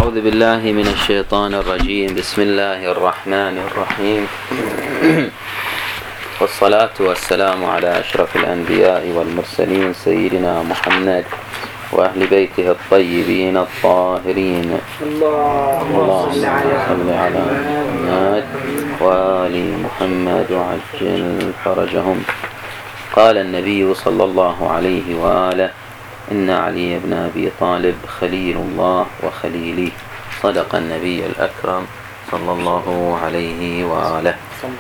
أعوذ بالله من الشيطان الرجيم. بسم الله الرحمن الرحيم. والصلاة والسلام على أشرف الأنبياء والمرسلين سيدنا محمد وأهل بيته الطيبين الطاهرين. اللهم صل على محمد وآل محمد وعجل فرجهم. قال النبي صلى الله عليه وآله: إن علي بن أبي طالب خليل الله وخليلي. صدق النبي الأكرم صلى الله عليه وآله.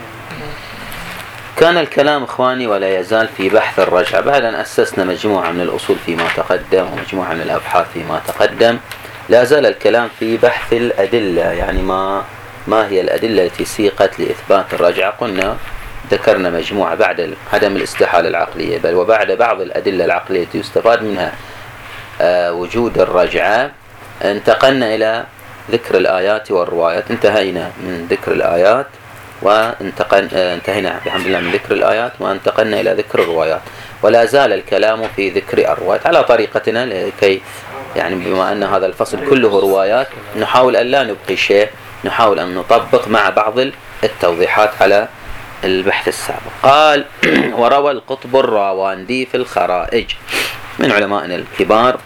كان الكلام إخواني ولا يزال في بحث الرجعة بعد أن أسسنا مجموعة من الأصول فيما تقدم ومجموعة من الأبحاث فيما تقدم. لا زال الكلام في بحث الأدلة، يعني ما هي الأدلة التي سيقت لإثبات الرجعة. قلنا ذكرنا مجموعة بعد عدم الاستحالة العقلية بل وبعد بعض الأدلة العقلية التي يستفاد منها وجود الرجعة. انتقلنا إلى ذكر الآيات والروايات. انتهينا من ذكر الآيات انتهينا بحمد الله من ذكر الآيات وانتقلنا إلى ذكر الروايات، ولا زال الكلام في ذكر الروايات على طريقتنا، لكي يعني بما أن هذا الفصل كله روايات نحاول أن لا نبقي شيء، نحاول أن نطبق مع بعض التوضيحات على البحث السابق. قال: وروى القطب الراواندي في الخرائج من علمائنا الكبار.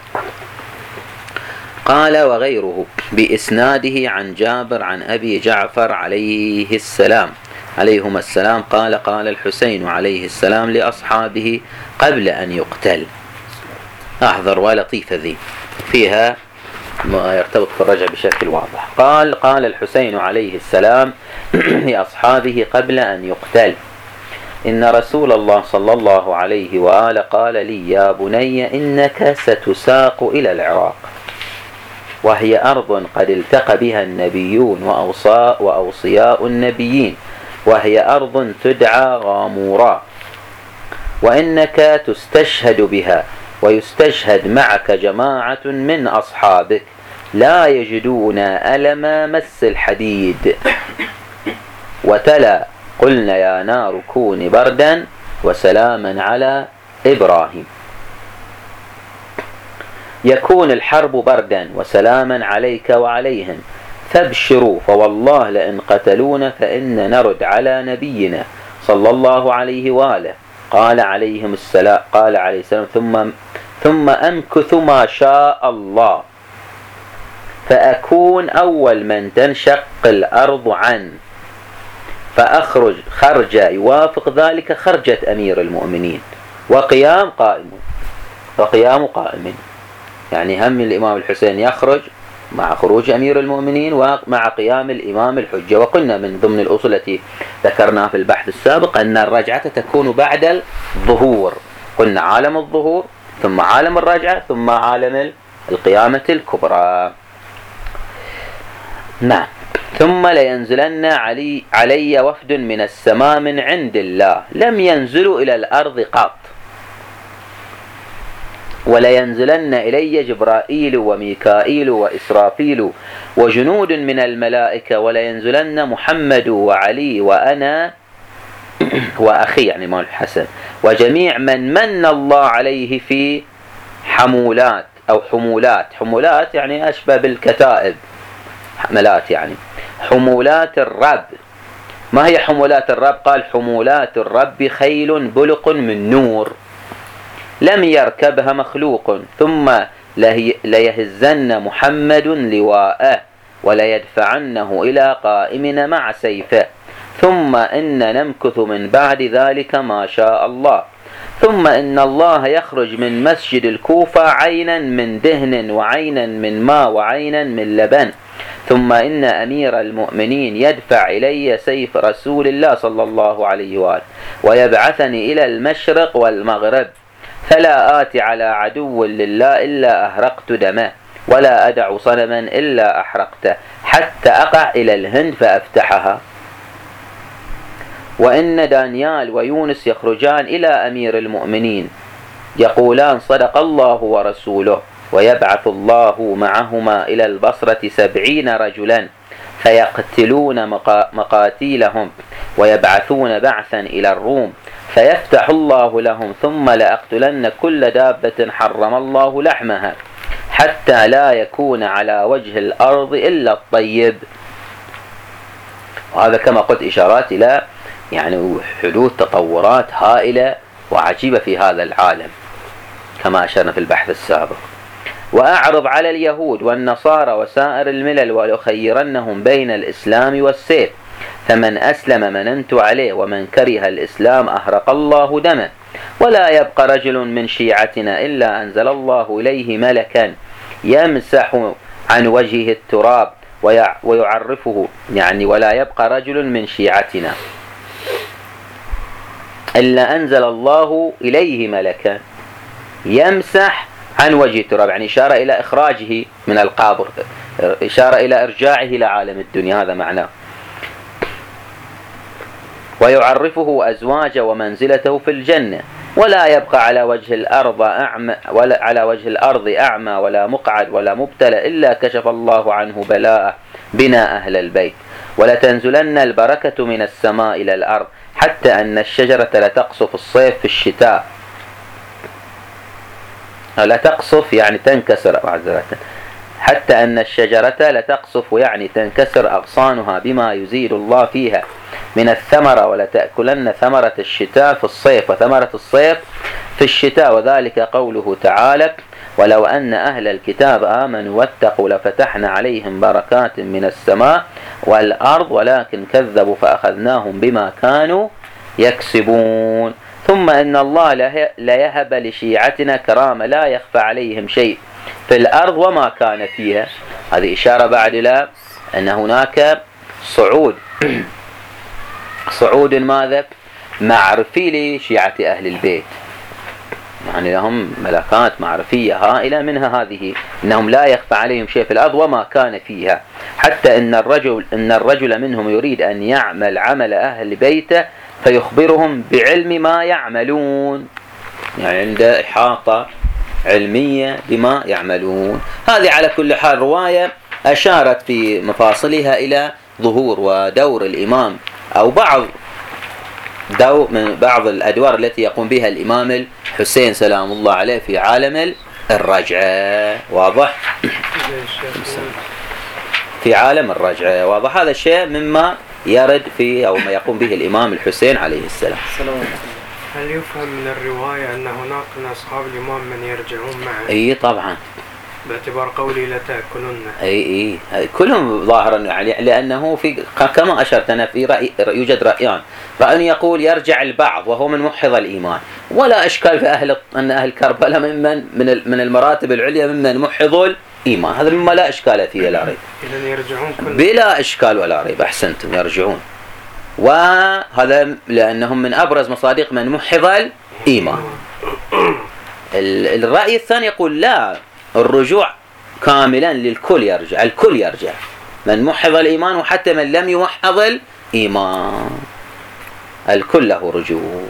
قال: وغيره بإسناده عن جابر عن أبي جعفر عليهما السلام قال: قال الحسين عليه السلام لأصحابه قبل أن يقتل. أحضر ولطيفة ذي فيها ما يرتبط في الرجع بشكل واضح. قال الحسين عليه السلام لأصحابه قبل أن يقتل: إن رسول الله صلى الله عليه وآله قال لي: يا بني إنك ستساق إلى العراق، وهي أرض قد التقى بها النبيون وأوصياء النبيين، وهي أرض تدعى غامورا، وإنك تستشهد بها ويستشهد معك جماعة من أصحابك لا يجدون ألم مس الحديد. وتلا: قلنا يا نار كوني بردا وسلاما على إبراهيم. يكون الحرب بردا وسلاما عليك وعليهم، فابشروا فوالله لئن قتلونا فإن نرد على نبينا صلى الله عليه وآله. قال عليه السلام: ثم أمكث ما شاء الله، فأكون أول من تنشق الأرض عنه، فأخرج خرجة يوافق ذلك خرجة أمير المؤمنين، وقيام قائم. يعني هم الإمام الحسين يخرج مع خروج أمير المؤمنين ومع قيام الإمام الحجة. وقلنا من ضمن الأصول التي ذكرناها في البحث السابق أن الرجعة تكون بعد الظهور. قلنا عالم الظهور ثم عالم الرجعة ثم عالم القيامة الكبرى. نعم. ثم لينزلن علي وفد من السماء من عند الله لم ينزلوا إلى الأرض قط، ولينزلن إلي جبرائيل وميكائيل وإسرافيل وجنود من الملائكة، ولينزلن محمد وعلي وأنا وأخي يعني مال الحسن وجميع من الله عليه في حمولات أو حمولات يعني أشبه بالكتائب، حملات يعني حمولات الرب. ما هي حمولات الرب؟ قال: حمولات الرب خيل بلق من نور لم يركبها مخلوق، ثم ليهزن محمد لواءه وليدفعنه إلى قائمنا مع سيفه، ثم إن نمكث من بعد ذلك ما شاء الله، ثم إن الله يخرج من مسجد الكوفة عينا من دهن وعينا من ماء وعينا من لبن، ثم إن أمير المؤمنين يدفع إلي سيف رسول الله صلى الله عليه وآله ويبعثني إلى المشرق والمغرب، فلا آتي على عدو لله إلا أهرقت دمه، ولا أدع صنما إلا أحرقته، حتى أقع إلى الهند فأفتحها. وإن دانيال ويونس يخرجان إلى أمير المؤمنين يقولان: صدق الله ورسوله، ويبعث الله معهما إلى البصرة 70 رجلا فيقتلون مقاتيلهم ويبعثون بعثا إلى الروم فيفتح الله لهم، ثم لأقتلن كل دابة حرم الله لحمها حتى لا يكون على وجه الأرض إلا الطيب. وهذا كما قلت إشارات إلى يعني حدوث تطورات هائلة وعجيبة في هذا العالم كما أشرنا في البحث السابق. وأعرض على اليهود والنصارى وسائر الملل ولأخيرنهم بين الإسلام والسيف، فمن أسلم مننت عليه، ومن كره الإسلام أهرق الله دمه. ولا يبقى رجل من شيعتنا إلا أنزل الله إليه ملكا يمسح عن وجهه التراب ويعرفه، يعني ولا يبقى رجل من شيعتنا إلا أنزل الله إليه ملكا يمسح عن وجه التراب، يعني إشارة إلى إخراجه من القبر، إشارة إلى إرجاعه إلى عالم الدنيا، هذا معناه. ويعرفه أزواجه ومنزلته في الجنة. ولا يبقى على وجه الأرض أعمى ولا مقعد ولا مبتلى إلا كشف الله عنه بلاءه بنا أهل البيت. ولتنزلن البركة من السماء إلى الأرض حتى أن الشجرة لتقصف الصيف في الشتاء. لا تقصف يعني تنكسر، حتى أن الشجرة لتقصف يعني تنكسر أغصانها بما يزيل الله فيها من الثمرة. ولتأكلن ثمرة الشتاء في الصيف وثمرة الصيف في الشتاء. وذلك قوله تعالى: ولو أن أهل الكتاب آمنوا واتقوا لفتحنا عليهم بركات من السماء والأرض ولكن كذبوا فأخذناهم بما كانوا يكسبون. ثم إن الله لا يهب لشيعتنا كرامة لا يخفى عليهم شيء في الأرض وما كان فيها. هذه إشارة بعد إلى أن هناك صعود ماذا؟ معرفي لشيعة أهل البيت، يعني لهم ملكات معرفية هائلة، منها هذه أنهم لا يخفى عليهم شيء في الأرض وما كان فيها، حتى إن الرجل منهم يريد أن يعمل عمل أهل بيته فيخبرهم بعلم ما يعملون، يعني عنده إحاطة علمية بما يعملون. هذه على كل حال رواية أشارت في مفاصلها إلى ظهور ودور الإمام أو من بعض الأدوار التي يقوم بها الإمام الحسين سلام الله عليه في عالم الرجعة. واضح؟ في عالم الرجعة واضح. هذا الشيء مما يرد في أو ما يقوم به الإمام الحسين عليه السلام. هل يفهم من الرواية أن هناك من أصحاب الإمام من يرجعون معه؟ أي طبعا، باعتبار قولي لتأكلن. أي كلهم ظاهرا، لأنه في كما أشرت أنا في رأي يوجد رأيان. رأي يقول يرجع البعض وهو من محض الإيمان، ولا إشكال في أن أهل كربلاء من المراتب العليا ممن محض الإيمان، هذا مما لا إشكال فيه لا ريب. إذن يرجعون بلا إشكال ولا ريب، أحسنتم، يرجعون. وهذا لأنهم من أبرز مصادق من محض الإيمان. الرأي الثاني يقول لا، الرجوع كاملا للكل، يرجع الكل، يرجع من محض الإيمان وحتى من لم يمحض الإيمان، الكل له رجوع.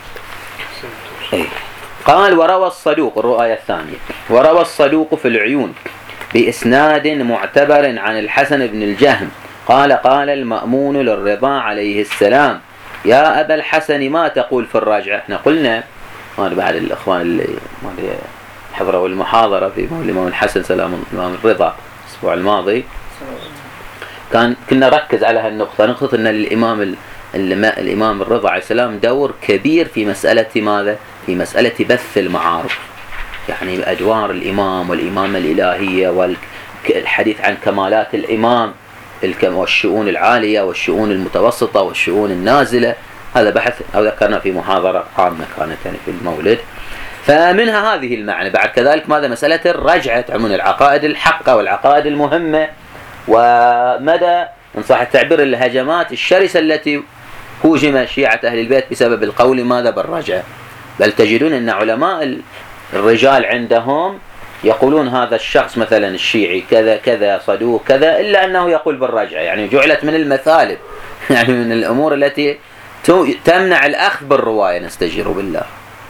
قال: وروى الصدوق، الرواية الثانية، وروى الصدوق في العيون بإسناد معتبر عن الحسن بن الجهم قال: قال المأمون للرضا عليه السلام: يا أبا الحسن ما تقول في الرجعة؟ احنا قلنا بعد الأخوان اللي حضروا المحاضرة في الإمام الحسن سلام الإمام الرضا الأسبوع الماضي، كنا نركز على هالنقطة، نقطة أن الإمام الرضا عليه السلام دور كبير في مسألة ماذا؟ في مسألة بث المعارف، يعني أدوار الإمام والإمامة الإلهية والحديث عن كمالات الإمام والشؤون العالية والشؤون المتوسطة والشؤون النازلة. هذا بحث أو ذكرنا في محاضرة عامة كانت يعني في المولد. فمنها هذه المعنى. بعد كذلك ماذا؟ مسألة الرجعة، تعمل العقائد الحقة والعقائد المهمة، ومدى إن صح التعبير الهجمات الشرسة التي هوجم شيعة أهل البيت بسبب القول ماذا؟ بالرجعة. بل تجدون أن علماء الرجال عندهم يقولون هذا الشخص مثلا الشيعي كذا كذا صدوق كذا، إلا أنه يقول بالرجعة، يعني جعلت من المثالب، يعني من الأمور التي تمنع الأخذ بالرواية، نستجير بالله.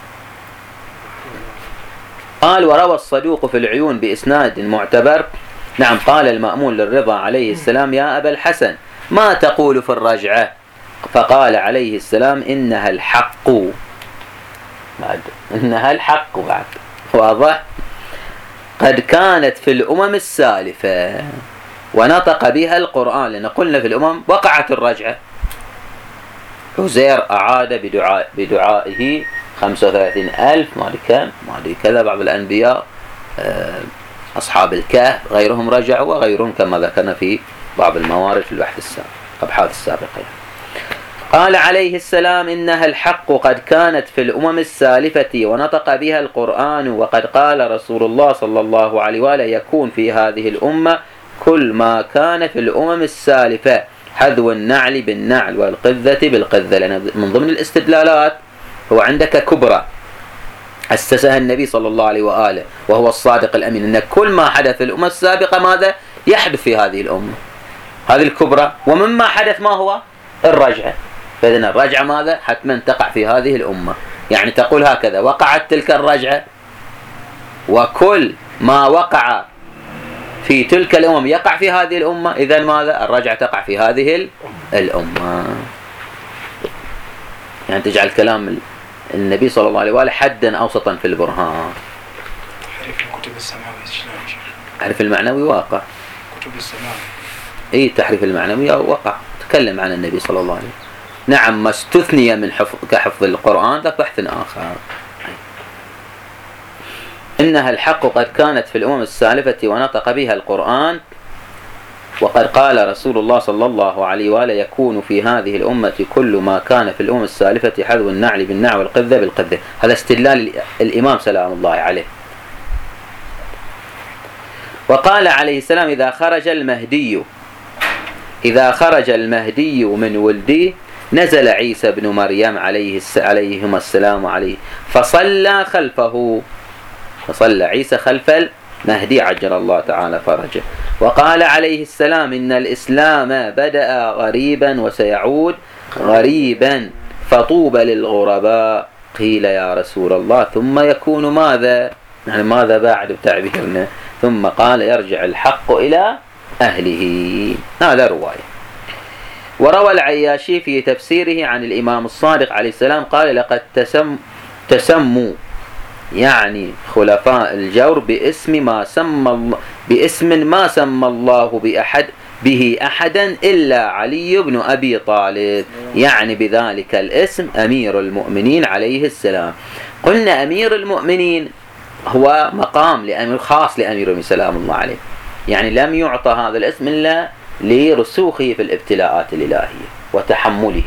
قال: وروى الصدوق في العيون بإسناد معتبر، نعم، قال المأمون للرضا عليه السلام: يا أبا الحسن ما تقول في الرجعة؟ فقال عليه السلام: إنها الحق. بعد إنها الحق بعد، واضح؟ قد كانت في الأمم السالفة ونطق بها القرآن، لأن قلنا في الأمم وقعت الرجعة. عزير أعاد بدعائه 35,000 ما أدري كم ما أدري كذا. بعض الأنبياء أصحاب الكهف غيرهم رجعوا، وغيرهم كما ذكرنا في بعض الموارد في الأبحاث السابقة. قال عليه السلام: إنها الحق قد كانت في الأمم السالفة ونطق بها القرآن، وقد قال رسول الله صلى الله عليه وآله: يكون في هذه الأمة كل ما كان في الأمم السالفة، حذو النعل بالنعل والقذة بالقذة. لأن من ضمن الاستدلالات هو عندك كبرى أسسها النبي صلى الله عليه وآله وهو الصادق الأمين، أن كل ما حدث في الأمة السابقة ماذا يحدث في هذه الأمة، هذه الكبرى. ومما حدث ما هو الرجعة، فإذن الرجعة ماذا حتما تقع في هذه الأمة. يعني تقول هكذا: وقعت تلك الرجعة، وكل ما وقع في تلك الأمم يقع في هذه الأمة، إذن ماذا الرجعة تقع في هذه الأمة. يعني تجعل كلام النبي صلى الله عليه وآله حدا أوسطا في البرهان. تحريف الكتب السماوية شلون شيخ؟ تحريف المعنوي واقع. كتب السماوية. إيه تحريف المعنوي وقع. تكلم عن النبي صلى الله عليه وسلم. نعم، ما استثني من كحفظ القرآن ذاك بحث آخر. إنها الحق قد كانت في الأمم السالفة ونطق بها القرآن، وقد قال رسول الله صلى الله عليه وآله: يكون في هذه الأمة كل ما كان في الأمم السالفة، حذو النعل بالنعل والقذة بالقذة. هذا استدلال الإمام سلام الله عليه. وقال عليه السلام: إذا خرج المهدي من ولدي نزل عيسى بن مريم عليهما السلام عليه فصلى عيسى خلف المهدي عجل الله تعالى فرجه. وقال عليه السلام: إن الإسلام بدأ غريبا وسيعود غريبا، فطوبى للغرباء. قيل: يا رسول الله ثم يكون ماذا؟ يعني ماذا بعد تعبيرنا؟ ثم قال: يرجع الحق إلى أهله. هذا رواية. وروى العياشي في تفسيره عن الإمام الصادق عليه السلام قال: لقد تسموا يعني خلفاء الجور باسم ما سمى الله به أحدا إلا علي بن أبي طالب، يعني بذلك الاسم أمير المؤمنين عليه السلام. قلنا أمير المؤمنين هو مقام خاص لأمير المؤمنين سلام الله عليه، يعني لم يعطى هذا الاسم إلا لرسوخه في الابتلاءات الإلهية وتحمله.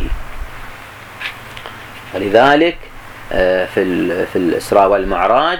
ولذلك في الإسراء والمعراج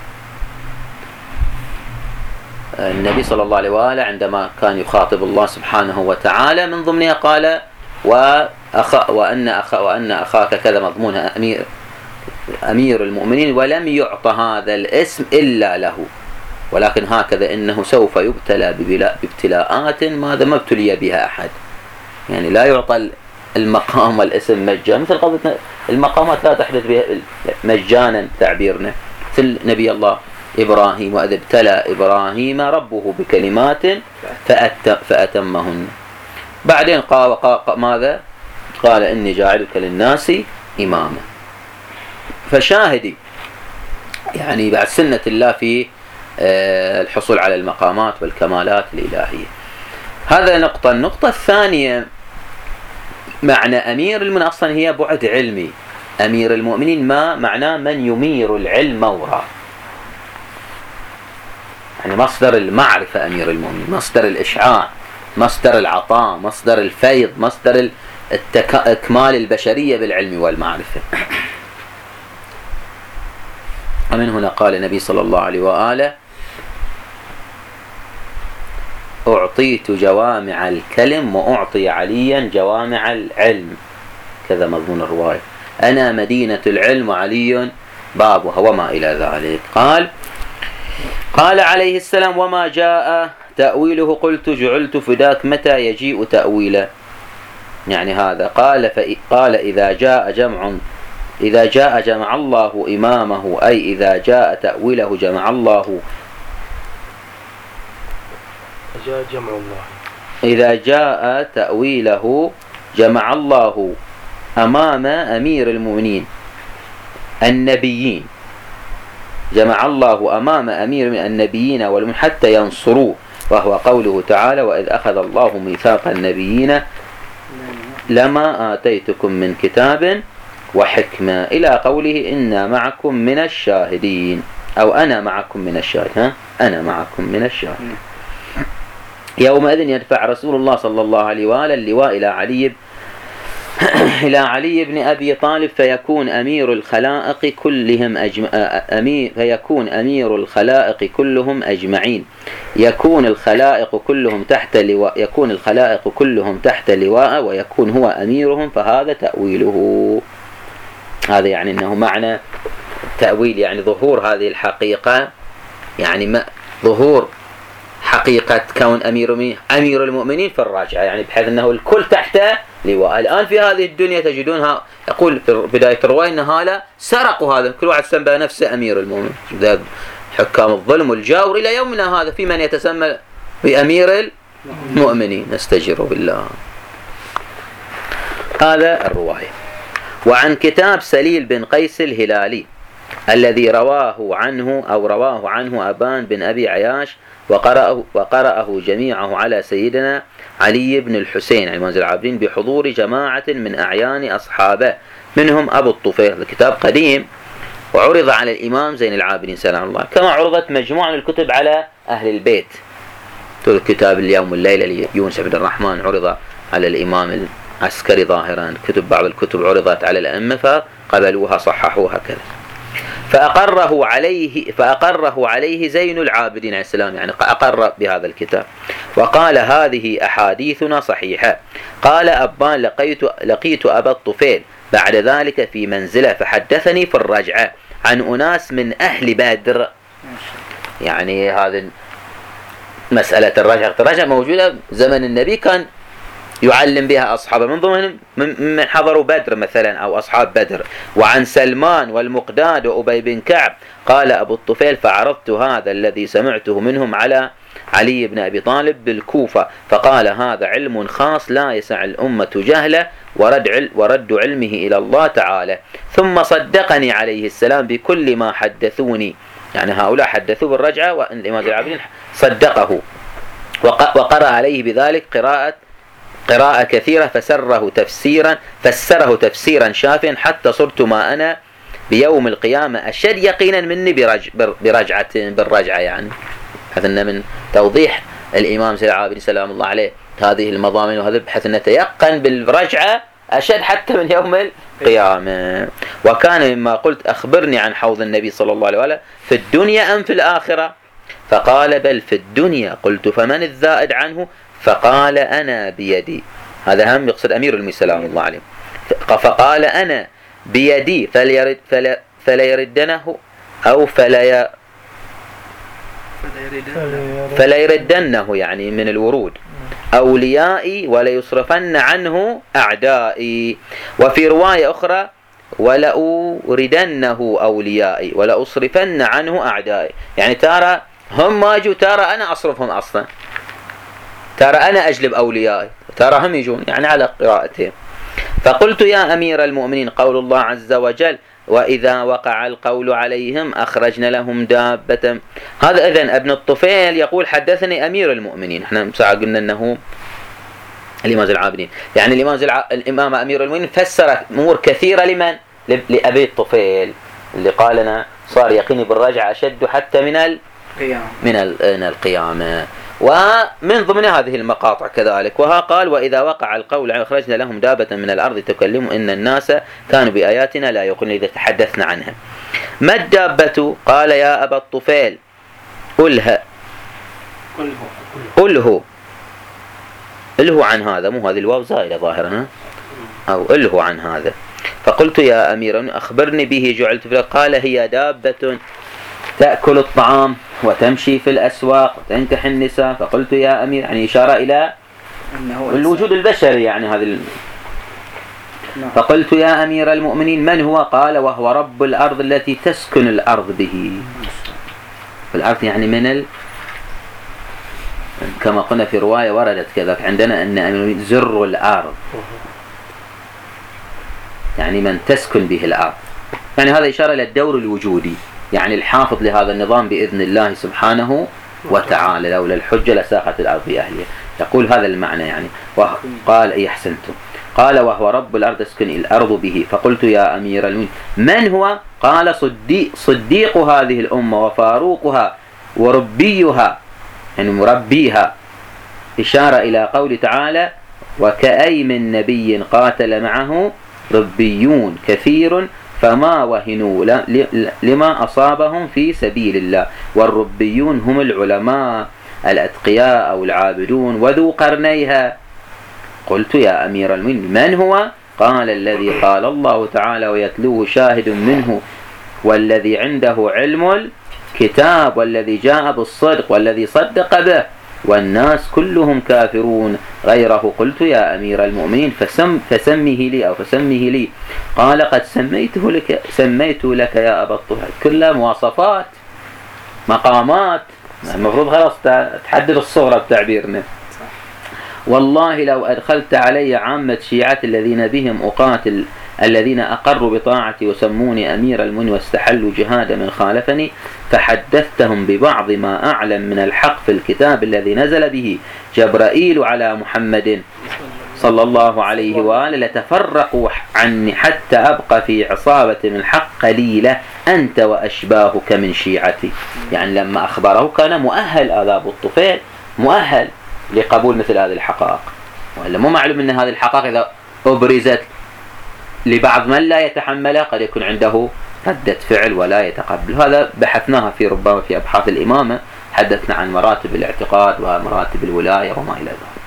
النبي صلى الله عليه وآله عندما كان يخاطب الله سبحانه وتعالى من ضمنها قال: وأن أخاك كذا، مضمونها أمير المؤمنين، ولم يعطى هذا الاسم إلا له، ولكن هكذا إنه سوف يبتلى بابتلاءات ما ابتلي بها أحد. يعني لا يعطى المقام والاسم مجانا، مثل قضية المقامات لا تحدث مجانا تعبيرنا، مثل نبي الله إبراهيم: وإذ ابتلى إبراهيم ربه بكلمات فأتمهن. بعدين قال ماذا؟ قال: إني جاعلك للناس إماما. فشاهدي يعني بعد سنة الله في الحصول على المقامات والكمالات الإلهية. هذا نقطة. النقطة الثانية، معنى أمير المؤمنين أصلا هي بعد علمي. أمير المؤمنين ما معناه من يمير العلم وراه، يعني مصدر المعرفة. أمير المؤمنين مصدر الإشعاع، مصدر العطاء، مصدر الفيض، مصدر إكمال البشرية بالعلم والمعرفة. ومن هنا قال النبي صلى الله عليه وآله: أعطيت جوامع الكلم وأعطي عليا جوامع العلم، كذا مضمون الرواية. أنا مدينة العلم وعلي بابها، وما إلى ذلك. قال عليه السلام: وما جاء تأويله قلت جعلت فداك متى يجيء تأويله. يعني هذا قال إذا جاء جمع الله إمامه، أي إذا جاء تأويله جمع الله. إذا جاء تأويله جمع الله أمام أمير المؤمنين النبيين جمع الله أمام أمير من النبيين حتى ينصروه، وهو قوله تعالى: وإذ أخذ الله ميثاق النبيين لما آتيتكم من كتاب وحكمة، إلى قوله: إنا معكم من الشاهدين، أو أنا معكم من الشاهدين. أنا معكم من الشاهدين. يومئذ يدفع رسول الله صلى الله عليه وآله اللواء إلى علي بن أبي طالب، فيكون أمير الخلائق كلهم أجمعين. يكون الخلائق كلهم تحت لواء، ويكون هو أميرهم، فهذا تأويله. هذا يعني أنه معنى تأويل، يعني ظهور هذه الحقيقة، يعني ظهور حقيقة كون أمير المؤمنين في الراجعة، يعني بحيث أنه الكل تحت لواء. الآن في هذه الدنيا تجدونها، يقول في بداية الرواية أن هؤلاء سرقوا هذا، كل واحد سمى نفسه أمير المؤمنين. حكام الظلم والجور إلى يومنا هذا في من يتسمى بأمير المؤمنين، نستجير بالله. هذا الرواية. وعن كتاب سليل بن قيس الهلالي الذي رواه عنه أبان بن أبي عياش، وقرأه جميعه على سيدنا علي بن الحسين عليه العابدين بحضور جماعة من أعيان أصحابه، منهم أبو الطفيل. الكتاب قديم، وعرض على الإمام زين العابدين سلام الله، كما عرضت مجموعة من الكتب على أهل البيت. كتاب اليوم والليلة ليونس بن الرحمن عرض على الإمام العسكري ظاهرا، بعض الكتب عرضت على الأئمة فقبلوها صححوها كذا. فأقره عليه زين العابدين عليه السلام، يعني أقر بهذا الكتاب، وقال: هذه أحاديثنا صحيحة. قال أبان: لقيت أبا الطفيل بعد ذلك في منزله، فحدثني في الرجعة عن أناس من أهل بدر. يعني هذه مسألة الرجعة موجودة زمن النبي، كان يعلم بها أصحابه، من ضمنهم من حضروا بدر مثلا أو أصحاب بدر. وعن سلمان والمقداد وأبي بن كعب. قال أبو الطفيل: فعرضت هذا الذي سمعته منهم على علي بن أبي طالب بالكوفة، فقال: هذا علم خاص لا يسع الأمة جهله، ورد علمه إلى الله تعالى. ثم صدقني عليه السلام بكل ما حدثوني، يعني هؤلاء حدثوا بالرجعة، والإمام العابدين صدقه، وقرأ عليه بذلك قراءة كثيرة، فسره تفسيرا شافيا، حتى صرت ما أنا بيوم القيامة أشد يقينا مني بالرجعة. يعني هذا من توضيح الإمام زين العابدين سلام الله عليه هذه المضامين، وهذا بحيث أن نتيقن بالرجعة أشد حتى من يوم القيامة. وكان مما قلت: أخبرني عن حوض النبي صلى الله عليه وسلم في الدنيا أم في الآخرة؟ فقال: بل في الدنيا. قلت: فمن الزائد عنه؟ فقال: أنا بيدي. هذا هم يقصد أمير المؤمنين سلام الله عليه. فقال: أنا بيدي فليردنه أو فليردنه، يعني من الورود، أوليائي وليصرفن عنه أعدائي. وفي رواية أخرى: ولأوردنه أوليائي ولأصرفن عنه أعدائي، يعني ترى هم ما يجوا، ترى أنا أصرفهم أصلا، ترى أنا أجلب أوليائي، ترى هم يجون، يعني على قراءتهم. فقلت: يا أمير المؤمنين، قول الله عز وجل: وإذا وقع القول عليهم أخرجنا لهم دابة. هذا إذن ابن الطفيل يقول: حدثني أمير المؤمنين. احنا ساعة قلنا أنه الإمام زين العابدين، يعني الإمام أمير المؤمنين فسر أمور كثيرة لأبي الطفيل، اللي قال لنا صار يقيني بالرجعة أشد حتى من القيامة. ومن ضمن هذه المقاطع كذلك، وها قال: وإذا وقع القول أخرجنا لهم دابة من الأرض تكلم إن الناس كانوا بآياتنا لا يقولون، إذا تحدثنا عنها. ما الدابة؟ قال: يا أبا الطفيل أله عن هذا، مو هذه الواو زائدة ظاهرا، أو أله عن هذا. فقلت: يا أمير أخبرني به جعلت فيه. قال: هي دابة تأكل الطعام وتمشي في الأسواق وتنكح النساء. فقلت: يا أمير، يعني إشارة إلى الوجود البشري، يعني هذا فقلت: يا أمير المؤمنين، من هو؟ قال: وهو رب الأرض التي تسكن الأرض به. الأرض يعني كما قلنا في رواية وردت كذلك عندنا أن زر الأرض، يعني من تسكن به الأرض، يعني هذا إشارة إلى الدور الوجودي، يعني الحافظ لهذا النظام بإذن الله سبحانه وتعالى، لولا الحجة لساقت الأرض بأهلها. يقول هذا المعنى يعني. قال أي أحسنتم. قال وهو رب الأرض اسكن الأرض به. فقلت يا أمير المؤمنين من هو؟ قال صديق هذه الأمة وفاروقها وربيها، يعني مربيها، إشارة إلى قول تعالى وكأي من نبي قاتل معه ربيون كثير فما وهنوا لما أصابهم في سبيل الله. والربيون هم العلماء الأتقياء أو العابدون وذو قرنيها. قلت يا أمير المؤمنين من هو؟ قال الذي قال الله تعالى ويتلوه شاهد منه والذي عنده علم الكتاب والذي جاء بالصدق والذي صدق به والناس كلهم كافرون غيره. قلت يا أمير المؤمنين فسمه لي أو فسمه لي. قال قد سميت لك يا أبا الطفيل. كلها مواصفات مقامات، المفروض خلاص تحدد الصغرى بتعبيرنا. والله لو أدخلت علي عامة شيعة الذين بهم أقاتل الذين أقروا بطاعتي وسموني أمير المؤمنين واستحلوا جهاد من خالفني فحدثتهم ببعض ما أعلم من الحق في الكتاب الذي نزل به جبرائيل على محمد صلى الله عليه وآله لتفرقوا عني حتى أبقى في عصابة من الحق قليلة أنت وأشباهك من شيعتي. يعني لما أخبره كان مؤهل أبو الطفيل مؤهل لقبول مثل هذه الحقائق، وإلا مو معلوم أن هذه الحقائق إذا أبرزت لبعض من لا يتحملها قد يكون عنده ردة فعل ولا يتقبل. هذا بحثناها في ربما في أبحاث الإمامة، حدثنا عن مراتب الاعتقاد ومراتب الولاية وما إلى ذلك.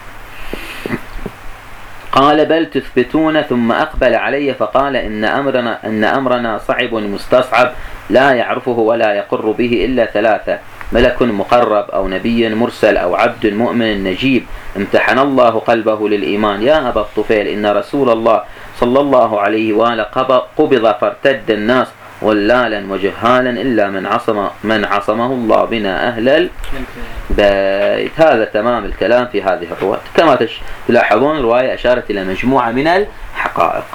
قال بل تثبتون. ثم أقبل علي فقال إن أمرنا صعب مستصعب لا يعرفه ولا يقر به إلا ثلاثة: ملك مقرب أو نبي مرسل أو عبد مؤمن نجيب امتحن الله قلبه للإيمان. يا أبا الطفيل إن رسول الله صلى الله عليه وآله قبض فارتد الناس ضلالا وجهالا إلا من عصمه الله بنا أهل البيت. هذا تمام الكلام في هذه الرواية. كما تلاحظون الرواية أشارت إلى مجموعة من الحقائق.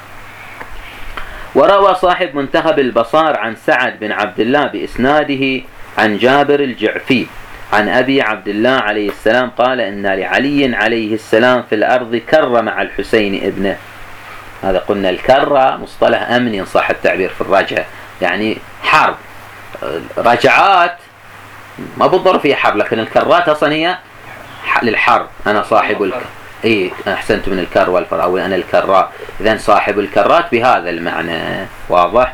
وروى صاحب منتخب البصار عن سعد بن عبد الله بإسناده عن جابر الجعفي عن أبي عبد الله عليه السلام قال إن لعلي عليه السلام في الأرض كر مع الحسين ابنه. هذا قلنا الكرة مصطلح أمني إن صح التعبير في الرجعة، يعني حرب رجعات ما بالضرورة فيها حرب، لكن الكرات أصلا هي للحرب. أنا صاحب إيه أحسنت من الكر والفر أو أنا الكراء، إذن صاحب الكرات بهذا المعنى. واضح؟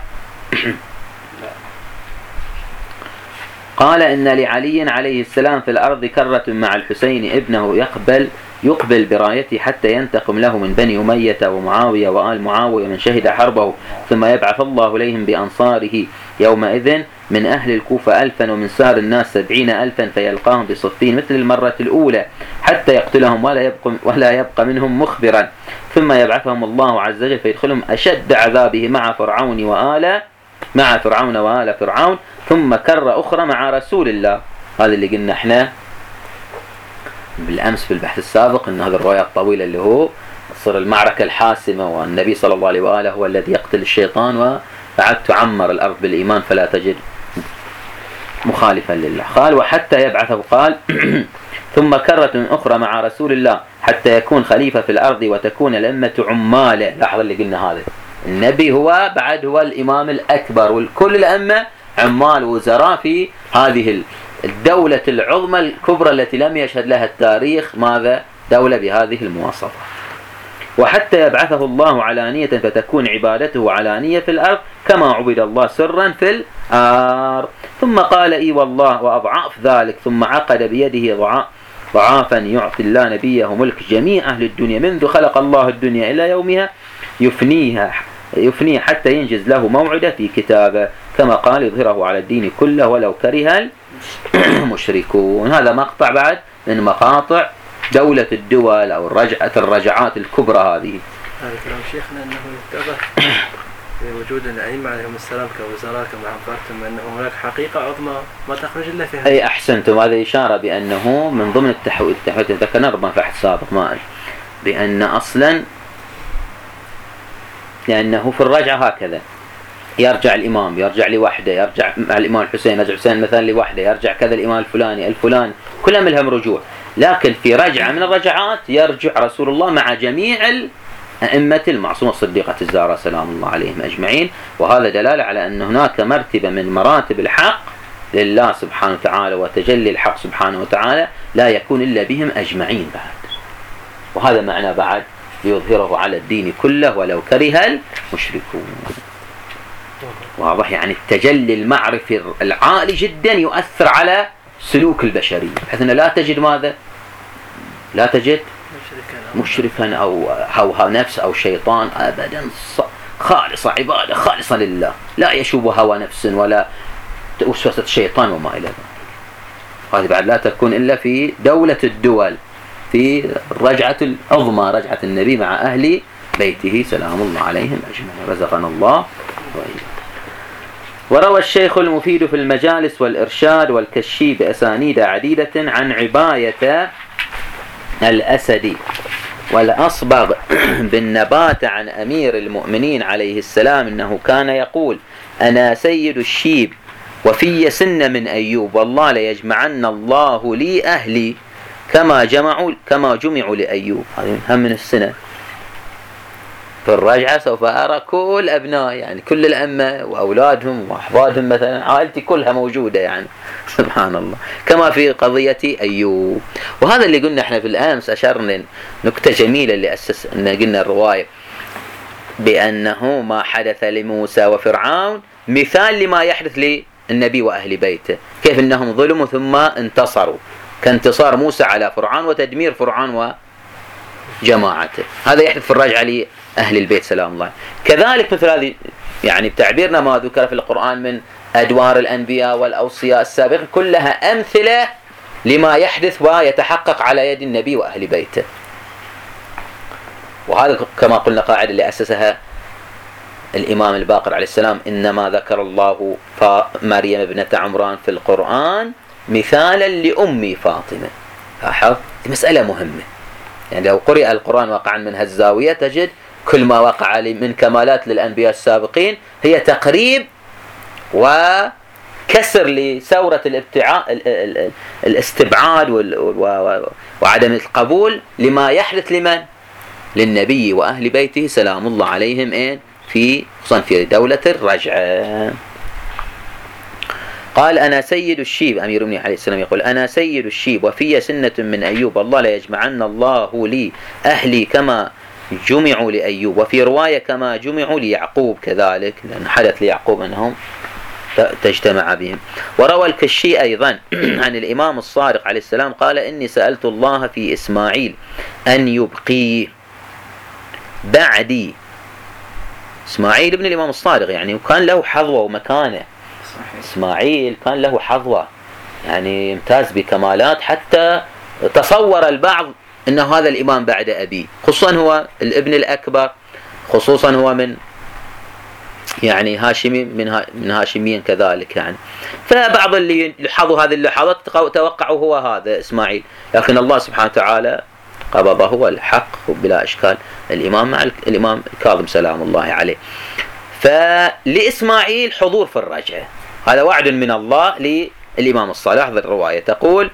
قال إن لعلي عليه السلام في الأرض كرة مع الحسين ابنه يقبل برايته حتى ينتقم له من بني أمية ومعاوية وآل معاوية من شهد حربه، ثم يبعث الله إليهم بأنصاره يومئذ من أهل الكوفة 1000 ومن سار الناس 70,000 فيلقاهم بصفين مثل المرة الأولى حتى يقتلهم ولا يبقى منهم مخبرا، ثم يبعثهم الله عز وجل فيدخلهم أشد عذابه مع فرعون وآل فرعون، ثم كرة أخرى مع رسول الله. هذا اللي قلنا احنا بالأمس في البحث السابق أن هذه الرواية الطويلة اللي هو تصير المعركة الحاسمة والنبي صلى الله عليه وآله هو الذي يقتل الشيطان وبعد تعمر الأرض بالإيمان فلا تجد مخالفا لله. قال وحتى يبعثه قال ثم كرة أخرى مع رسول الله حتى يكون خليفة في الأرض وتكون الأمة عمالة. لاحظ اللي قلنا هذا النبي هو الإمام الأكبر والكل الأمة عمال وزراء في هذه الدولة العظمى الكبرى التي لم يشهد لها التاريخ ماذا دولة بهذه المواصفات. وحتى يبعثه الله علانية فتكون عبادته علانية في الأرض كما عبد الله سرا في الأرض. ثم قال إي والله وأضعاف ذلك، ثم عقد بيده ضعافا يعطي الله نبيه ملك جميع أهل الدنيا منذ خلق الله الدنيا إلى يومها يفنيه حتى ينجز له موعده في كتابه كما قال يظهره على الدين كله ولو كره المشركون. هذا مقطع بعد من مقاطع دولة الدول أو الرجعات الكبرى هذه. هذا كلام شيخنا أنه يتضح وجود الأئمة عليهم السلام كوزراء كما عبرتم أنه هناك حقيقة عظمى ما تخرج إلا فيها. أي أحسنتم. هذا إشارة بأنه من ضمن التحويل ذكرنا ربما في بحث سابق ما بأن أصلا لأنه في الرجعة هكذا يرجع الإمام يرجع لوحده، يرجع مع الإمام الحسين، يرجع الحسين مثلا لوحده، يرجع كذا الإمام الفلاني كلهم لهم رجوع. لكن في رجعة من الرجعات يرجع رسول الله مع جميع الأئمة المعصومة الصديقة الزهراء سلام الله عليهم أجمعين. وهذا دلالة على أن هناك مرتبة من مراتب الحق لله سبحانه وتعالى وتجلي الحق سبحانه وتعالى لا يكون إلا بهم أجمعين بعد. وهذا معنى بعد ليظهره على الدين كله ولو كره المشركون. واضح؟ يعني التجلي المعرفي العالي جدا يؤثر على سلوك البشرية، بحيث أنه لا تجد ماذا؟ لا تجد مشركا أو هوى نفس أو شيطان، أبدا خالصة عبادة خالصة لله، لا يشوب هوى نفس ولا وسوسة شيطان وما إلى ذلك. هذه بعد لا تكون إلا في دولة الدول، في الرجعة العظمى، رجعة النبي مع أهل بيته سلام الله عليهم أجمعين، رزقنا الله وإياكم. وروى الشيخ المفيد في المجالس والإرشاد والكشي بأسانيد عديدة عن عباية الأسدي والأصبغ بالنبات عن أمير المؤمنين عليه السلام أنه كان يقول: أنا سيد الشيب وفي سن من أيوب، والله ليجمعن الله لي أهلي كما جمعوا لأيوب. هذه هم من السنة. في الرجعة سوف أرى كل أبناء، يعني كل الأمة وأولادهم وأحفادهم، مثلا عائلتي كلها موجودة، يعني سبحان الله، كما في قضية أيوب. وهذا اللي قلنا احنا في الأمس، أشرنا نكتة جميلة اللي أسس أن قلنا الرواية بأنه ما حدث لموسى وفرعون مثال لما يحدث للنبي وأهل بيته، كيف أنهم ظلموا ثم انتصروا، كانتصار موسى على فرعون وتدمير فرعون وجماعته. هذا يحدث في الرجعة لأهل البيت سلام الله. كذلك مثل هذه، يعني بتعبيرنا ما ذكر في القرآن من أدوار الأنبياء والأوصياء السابقين، كلها أمثلة لما يحدث ويتحقق على يد النبي وأهل بيته. وهذا كما قلنا قاعدة اللي أسسها الإمام الباقر عليه السلام: إنما ذكر الله مريم ابنة عمران في القرآن مثالا لأمي فاطمة. لاحظ، مسألة مهمة. يعني لو قرئ القرآن واقعا من هالزاوية تجد كل ما وقع من كمالات للأنبياء السابقين هي تقريب وكسر لثورة الاستبعاد وعدم القبول لما يحدث لمن؟ للنبي وأهل بيته سلام الله عليهم خصوصا في دولة الرجعة. قال: أنا سيد الشيب، أمير المؤمنين عليه السلام يقول: أنا سيد الشيب وفي سنة من أيوب، الله ليجمعن الله لي أهلي كما جمعوا لأيوب. وفي رواية كما جمعوا ليعقوب كذلك، لأن حدث ليعقوب أنهم تجتمع بهم. وروى الكشي أيضا عن الإمام الصادق عليه السلام قال: إني سألت الله في إسماعيل أن يبقيه بعدي. إسماعيل ابن الإمام الصادق يعني، وكان له حظوة ومكانة. إسماعيل كان له حظوة، يعني يمتاز بكمالات، حتى تصور البعض أنه هذا الإمام بعد أبيه، خصوصا هو الابن الأكبر، خصوصا هو من يعني هاشمي من هاشميين كذلك يعني. فبعض اللي لاحظوا هذه اللحظات توقعوا هو هذا إسماعيل، لكن الله سبحانه وتعالى قبضه هو الحق بلا إشكال الإمام مع الإمام الكاظم سلام الله عليه. فلإسماعيل حضور في الرجعة، هذا وعد من الله للإمام الصالح. هذه الرواية تقول: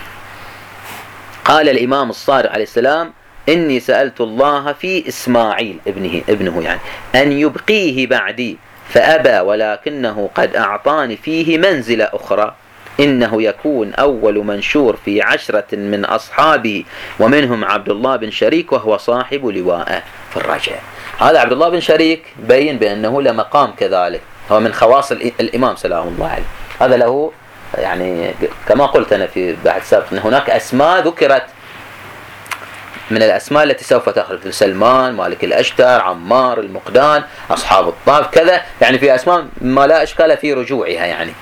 قال الإمام الصادق عليه السلام: إني سألت الله في إسماعيل ابنه يعني أن يبقيه بعدي فأبى، ولكنه قد أعطاني فيه منزلة أخرى، إنه يكون أول منشور في 10 من أصحابه ومنهم عبد الله بن شريك وهو صاحب لواءه في الرجعة. هذا عبد الله بن شريك بين بأنه له مقام كذلك، هو من خواص الإمام سلام الله عليه. هذا له يعني كما قلت أنا في بحث سابق أن هناك أسماء ذكرت من الأسماء التي سوف تخرج: سلمان، مالك الأشتر، عمار، المقدان، أصحاب الطاف كذا، يعني في أسماء ما لا إشكال في رجوعها، يعني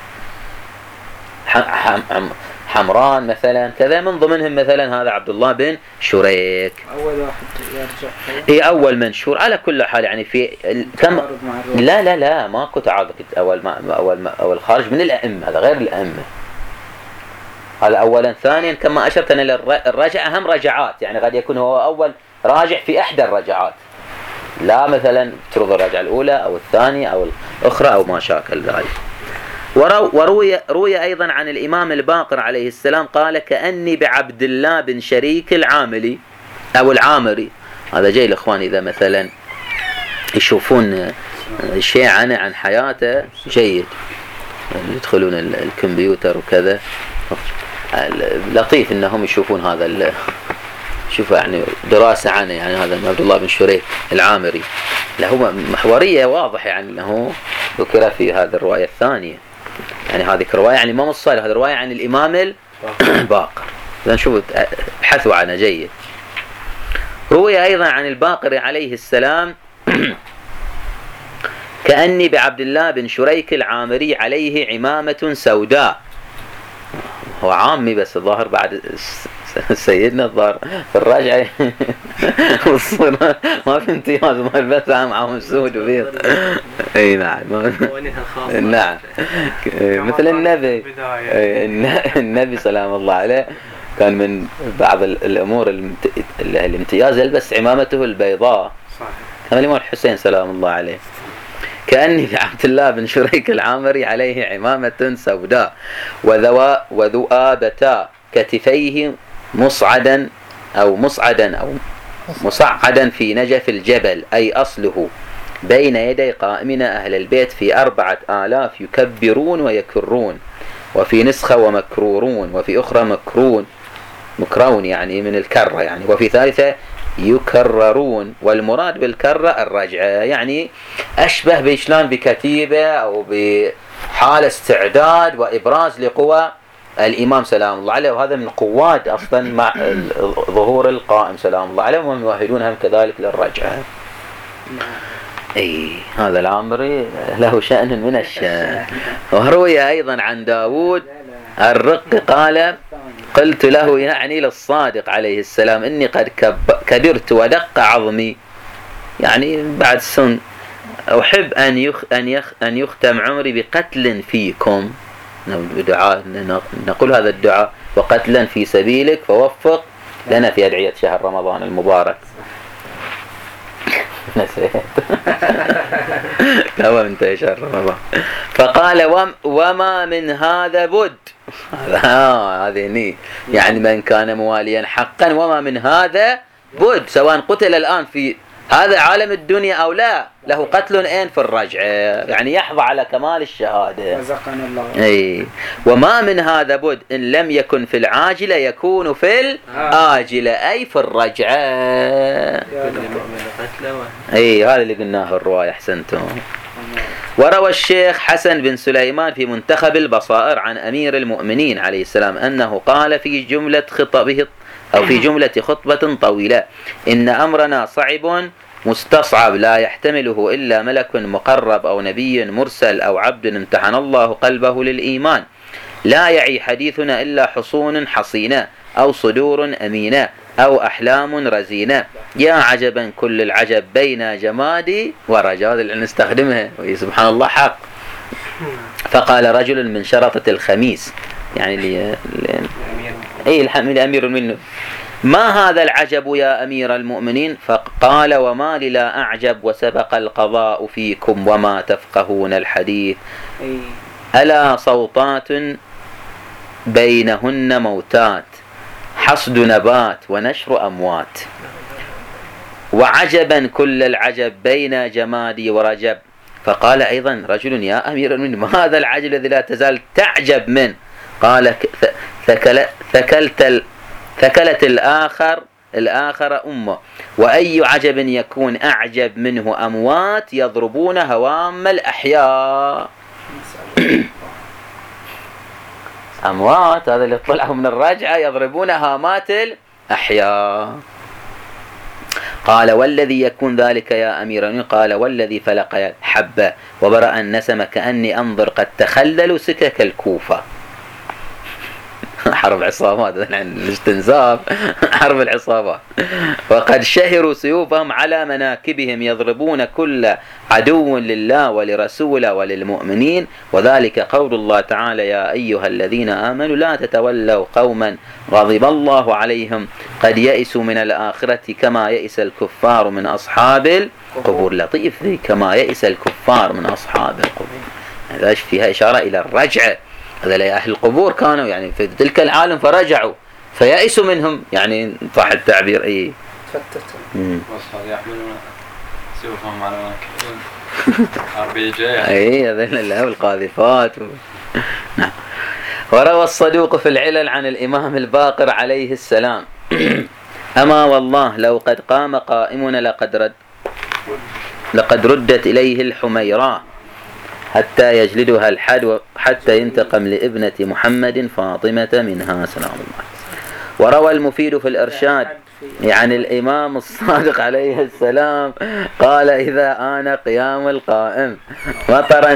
حمران مثلا كذا، من ضمنهم مثلا هذا عبد الله بن شريك أول واحد يرجع أول منشور. على كل حال يعني في كم لا ماكو تعارض. أول خارج من الأئمة، هذا غير الأئمة، هذا أولا. ثانيا كما أشرت أن الرجعة أهم رجعات، يعني قد يكون هو أول راجع في إحدى الرجعات، لا مثلا تفرض الرجعة الأولى أو الثانية أو الأخرى أو ما شاكل ذلك. روي أيضا عن الإمام الباقر عليه السلام قال: كأني بعبد الله بن شريك العاملي أو العامري. هذا جاي الإخوان إذا مثلا يشوفون شيء عن حياته جيد، يدخلون الكمبيوتر وكذا، لطيف انهم يشوفون هذا شوفوا يعني دراسة عنه، يعني هذا عبد الله بن شريك العامري له محورية واضح، يعني انه ذكر في هذه الرواية الثانية، يعني هذه رواية عن الإمام الصالح، هذه رواية عن الإمام الباقر. إذا شوفوا ابحثوا عنه جيد. روي أيضا عن الباقر عليه السلام: كأني بعبد الله بن شريك العامري عليه عمامة سوداء. هو عامي بس الظاهر بعد سيدنا الظاهر في الراجعة ما في امتياز، ما البس عام سود وبيض. اي نعم نعم مثل النبي. النبي سلام الله عليه كان من بعض الامور الامتياز يلبس عمامته البيضاء، كما الإمام الحسين سلام الله عليه. كأني بعبد الله بن شريك العامري عليه عمامة سوداء وذؤابتا كتفيه مصعدا أو مصعدا في نجف الجبل، أي أصله، بين يدي قائمنا أهل البيت، في 4000 يكبرون ويكرون، وفي نسخة ومكرورون، وفي أخرى مكرون يعني من الكرة يعني، وفي ثالثة يكررون. والمراد بالكرة الرجعة، يعني أشبه بإشلان بكتيبة أو بحالة استعداد وإبراز لقوى الإمام سلام الله عليه، وهذا من قوات أصلا مع ظهور القائم سلام الله عليه، وهم يؤهلونهم كذلك للرجعة. أي هذا العامري له شأن من الشأن. وروي أيضا عن داود الرق قال: قلت له يعني للصادق عليه السلام: إني قد كبرت ودق عظمي، يعني بعد السن، أحب أن يختم عمري بقتل فيكم، نقول هذا الدعاء: وقتلا في سبيلك فوفق لنا في أدعية شهر رمضان المبارك. نسيت كما انتهى شهر رمضان. فقال: وما من هذا بد. هذه يعني من كان مواليا حقا، وما من هذا بد، سواء قتل الآن في هذا عالم الدنيا أو لا، له قتل في الرجعة، يعني يحظى على كمال الشهادة. رزقنا الله. أي وما من هذا بد، إن لم يكن في العاجلة يكون في الآجلة، أي في الرجعة. أي هذا اللي قلناه الرواية. أحسنتم. وروى الشيخ حسن بن سليمان في منتخب البصائر عن أمير المؤمنين عليه السلام أنه قال في جملة خطبه أو في جملة خطبة طويلة: إن أمرنا صعب مستصعب، لا يحتمله إلا ملك مقرب أو نبي مرسل أو عبد امتحن الله قلبه للإيمان، لا يعي حديثنا إلا حصون حصينة أو صدور أمينة أو أحلام رزينة، يا عجبا كل العجب بين جمادي ورجاء. اللي نستخدمها سبحان الله حق. فقال رجل من شرطة الخميس، يعني الأمير منه: ما هذا العجب يا أمير المؤمنين؟ فقال: وما لي لا أعجب، وسبق القضاء فيكم وما تفقهون الحديث، ألا صوتات بينهن موتات، حصد نبات ونشر أموات، وعجبا كل العجب بين جمادي ورجب. فقال أيضا رجل: يا أمير المؤمنين، ما هذا العجب الذي لا تزال تعجب منه؟ قال: ثكلت الآخر أمه، وأي عجب يكون أعجب منه أموات يضربون هوام الأحياء. أموات هذا اللي طلعوا من الرجعة يضربون هامات الأحياء. قال: والذي يكون ذلك يا أمير المؤمنين؟ قال: والذي فلق الحبة وبرأ النسم كأني أنظر قد تخللوا سكك الكوفة. حرب عصابات، الاستنزاف، حرب العصابات. وقد شهروا سيوفهم على مناكبهم، يضربون كل عدو لله ولرسوله وللمؤمنين، وذلك قول الله تعالى: يا أيها الذين آمنوا لا تتولوا قوما غضب الله عليهم قد يئسوا من الآخرة كما يئس الكفار من أصحاب قبور لطيف ذي، كما يئس الكفار من أصحاب القبور. هذا فيها إشارة إلى الرجعة. هذا أهل القبور كانوا يعني في تلك العالم فرجعوا فيئسوا منهم، يعني صح التعبير. إيه يحملون سيوفهم على مناكبهم اي هذين اللي القاذفات نعم. وروى الصدوق في العلل عن الإمام الباقر عليه السلام: أما والله لو قد قام قائمنا لقد ردت إليه الحميراء حتى يجلدها الحد حتى ينتقم لابنة محمد فاطمة منها سلام الله. وروى المفيد في الإرشاد يعني الإمام الصادق عليه السلام قال: إذا آن قيام القائم مطر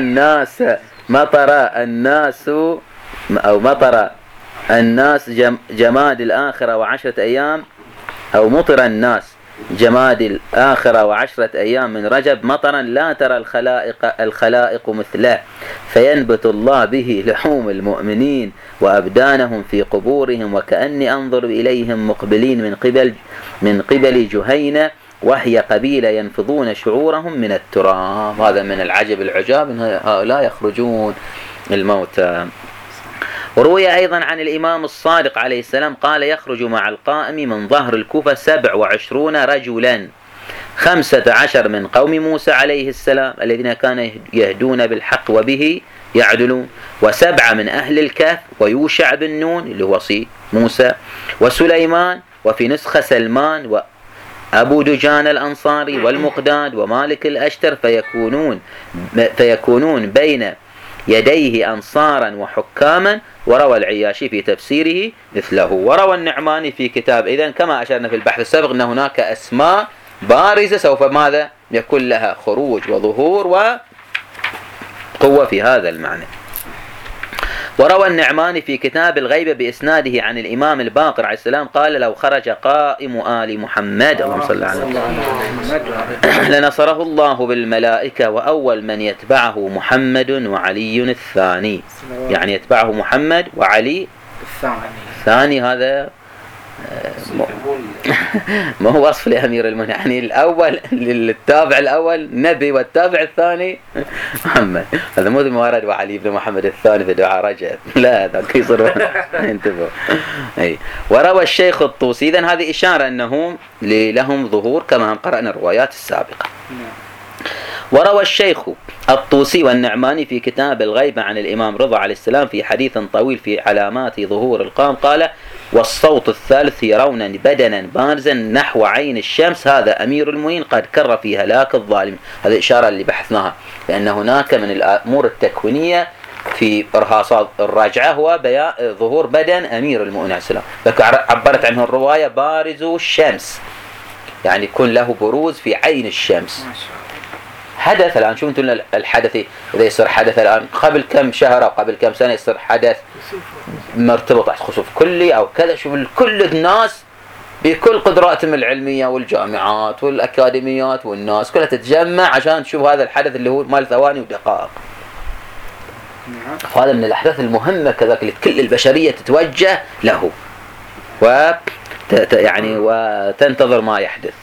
الناس جماد الآخرة و10 أيام، أو مطر الناس جماد الآخرة و10 أيام من رجب مطرا لا ترى الخلائق مثله، فينبت الله به لحوم المؤمنين وأبدانهم في قبورهم، وكأني أنظر إليهم مقبلين من قبل جهينة وهي قبيلة ينفضون شعورهم من التراب. هذا من العجب العجاب أن هؤلاء يخرجون الموتى. وروي أيضا عن الإمام الصادق عليه السلام قال: يخرج مع القائم من ظهر الكوفة 27 رجلا، 15 من قوم موسى عليه السلام الذين كانوا يهدون بالحق وبه يعدلون، و7 من أهل الكهف ويوشع بن نون اللي هو موسى وسليمان، وفي نسخة سلمان وأبو دجان الأنصاري والمقداد ومالك الأشتر، فيكونون بين يديه أنصارا وحكاما. وروى العياشي في تفسيره مثله. وروى النعماني في كتاب. إذن كما أشرنا في البحث السابق أن هناك أسماء بارزة سوف ماذا يكون لها خروج وظهور وقوة في هذا المعنى. وروى النعماني في كتاب الغيبة بإسناده عن الإمام الباقر عليه السلام قال: لو خرج قائم آل محمد اللهم صل على محمد لنصره الله بالملائكة، وأول من يتبعه محمد وعلي الثاني. يعني يتبعه محمد وعلي الثاني. هذا ما هو وصف لأمير المؤمنين، يعني الأول التابع الأول نبي والتابع الثاني محمد. هذا مو ورد وعلي بن محمد الثاني في دعاء رجب، لا هذا يصير انتبهوا. وروى الشيخ الطوسي. إذن هذه إشارة أنهم لهم ظهور كما قرأنا الروايات السابقة. وروى الشيخ الطوسي والنعماني في كتاب الغيبة عن الإمام رضا عليه السلام في حديث طويل في علامات ظهور القام قال: والصوت الثالث يرون بدنا بارزا نحو عين الشمس، هذا أمير المؤمنين قد كر في هلاك الظالم. هذه إشارة اللي بحثناها، لأن هناك من الأمور التكوينية في إرهاصات الراجعة هو ظهور بدن أمير المؤمنين عليه السلام، عبرت عنه الرواية بارز الشمس، يعني يكون له بروز في عين الشمس. حدث الآن شو انتم الحدث إذا يصير حدث الآن قبل كم شهر أو قبل كم سنة يصير حدث مرتبط خسوف كلي أو كذا، شوف كل الناس بكل قدراتهم العلمية والجامعات والأكاديميات والناس كلها تتجمع عشان تشوف هذا الحدث اللي هو مال ثواني ودقائق. هذا من الأحداث المهمة كذلك اللي كل البشرية تتوجه له يعني وتنتظر ما يحدث.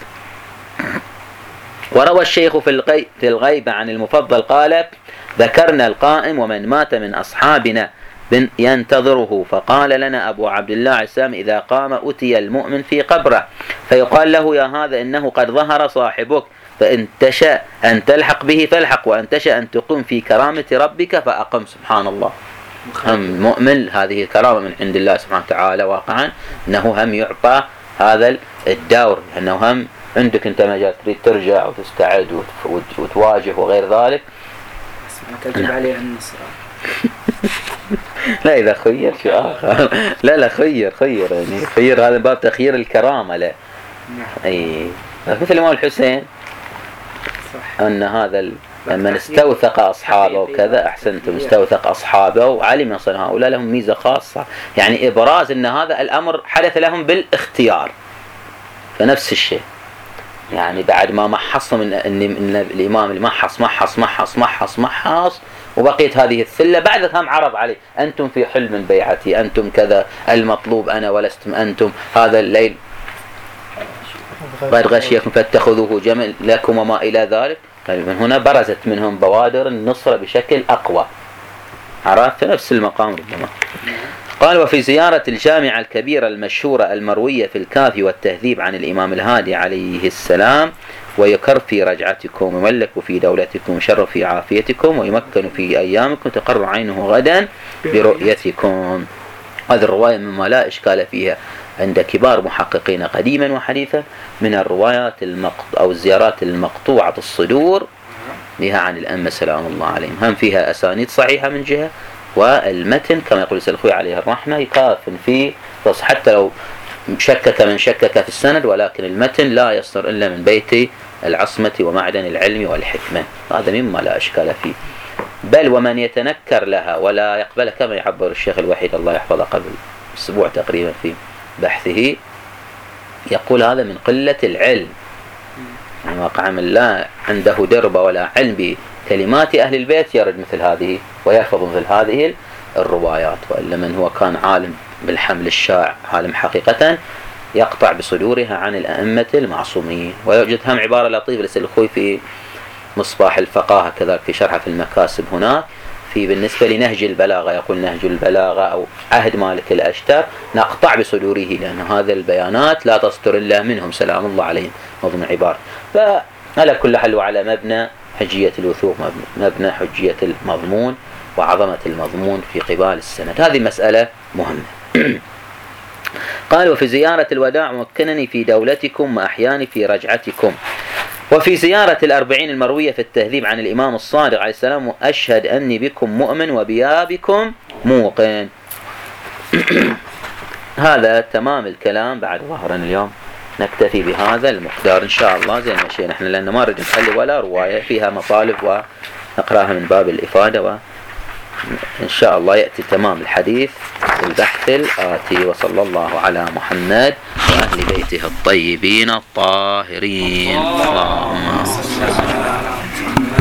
وروى الشيخ في الغيبة عن المفضل قال: ذكرنا القائم ومن مات من أصحابنا ينتظره، فقال لنا أبو عبد الله عليه السلام: إذا قام أتي المؤمن في قبره فيقال له: يا هذا إنه قد ظهر صاحبك، فإن تشاء أن تلحق به فالحق، وأن تشاء أن تقوم في كرامة ربك فأقم. سبحان الله، هم مؤمن هذه كرامة من عند الله سبحانه وتعالى واقعا، أنه هم يعطى هذا الدور، أنه هم عندك أنت مجال تريد ترجع وتستعد وتواجه وغير ذلك. تجب عليه النصر. لا إذا خير شيء آخر. لا خير يعني خير، هذا باب تخيير الكرامة. لا أي مثل الإمام الحسين أن هذا لما استوثق أصحابه وكذا، أحسنتم، استوثق أصحابه وعلم أن هؤلاء لهم ميزة خاصة، يعني إبراز أن هذا الأمر حدث لهم بالاختيار. فنفس الشيء يعني بعد ما محص من الإمام اللي محص وبقيت هذه الثلة، بعد هم عرض عليه: أنتم في حلم بيعتي، أنتم كذا، المطلوب أنا ولستم أنتم، هذا الليل قد غشيكم فاتخذوه جمل لكم وما إلى ذلك. من هنا برزت منهم بوادر النصرة بشكل أقوى. عرفت نفس المقام ربما. قال وفي زيارة الجامعة الكبيرة المشهورة المروية في الكافي والتهذيب عن الإمام الهادي عليه السلام: ويكر في رجعتكم ويملك في دولتكم ويشرف في عافيتكم ويمكن في أيامكم تقر عينه غدا برؤيتكم. هذه الرواية مما لا إشكال فيها عند كبار محققين قديما وحديثا من الروايات أو الزيارات المقطوعة الصدور بها عن الأئمة سلام الله عليهم. هم فيها أسانيد صحيحة من جهة، والمتن كما يقول السلخوي عليه الرحمة يكاف فيه، حتى لو شكك من شكك في السند، ولكن المتن لا يصدر إلا من بيت العصمة ومعدن العلم والحكمة. هذا مما لا إشكال فيه. بل ومن يتنكر لها ولا يقبل، كما يعبر الشيخ الوحيد الله يحفظه قبل أسبوع تقريبا في بحثه، يقول هذا من قلة العلم، يعني واقع من لا عنده دربة ولا علم بكلمات أهل البيت يرد مثل هذه ويحفظ مثل هذه الروايات. وإلا من هو كان عالم بالحمل الشاع، عالم حقيقة، يقطع بصدورها عن الأئمة المعصومين. ويوجد هم عبارة لطيفة للسلخوي في مصباح الفقاهة كذلك في شرحه في المكاسب هناك في بالنسبة لنهج البلاغة، يقول نهج البلاغة أو عهد مالك الأشتر نقطع بصدوره، لأن هذه البيانات لا تصدر إلا منهم سلام الله عليهم، مضمون عبارة. فعلى كل حل وعلى مبنى حجية الوثوق، مبنى حجية المضمون وعظمة المضمون في قبال السند. هذه مسألة مهمة. قال وفي زيارة الوداع مكنني في دولتكم وأحياني في رجعتكم. وفي زيارة الأربعين المروية في التهذيب عن الإمام الصادق عليه السلام: أشهد أني بكم مؤمن وبيابكم موقن. هذا تمام الكلام. بعد ظهرا اليوم نكتفي بهذا المقدار إن شاء الله زي ما مشينا احنا، لأن ما نريد نخلي ولا رواية فيها مطالب ونقراها من باب الإفادة، وإن شاء الله يأتي تمام الحديث في البحث الآتي. وصلى الله على محمد وأهل بيته الطيبين الطاهرين. اللهم